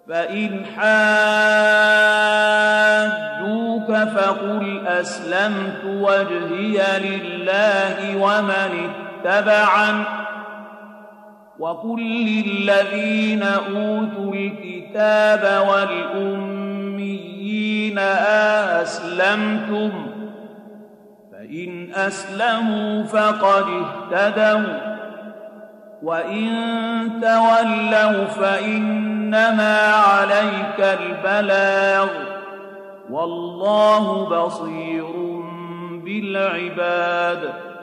فإن حاجوك فقل أسلمت وجهي لله ومن اتبعني وقل للذين أوتوا الكتاب والأميين أسلمتم فإن أسلموا فقد اهتدوا وإن تولوا فإنما عليك البلاغ والله بصير بالعباد